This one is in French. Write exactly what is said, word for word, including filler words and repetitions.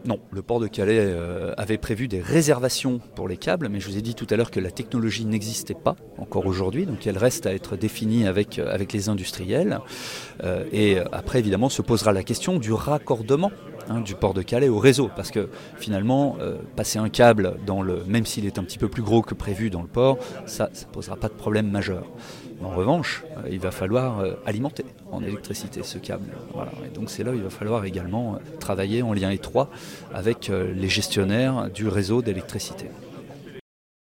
Non, le port de Calais euh, avait prévu des réservations pour les câbles, mais je vous ai dit tout à l'heure que la technologie n'existait pas encore aujourd'hui, donc elle reste à être définie avec, avec les industriels. Euh, et après, évidemment, se posera la question du raccordement hein, du port de Calais au réseau, parce que finalement, euh, passer un câble, dans le, même s'il est un petit peu plus gros que prévu dans le port, ça ne posera pas de problème majeur. En revanche, euh, il va falloir euh, alimenter en électricité ce câble. Voilà. Et donc c'est là où il va falloir également euh, travailler en lien étroit avec euh, les gestionnaires du réseau d'électricité.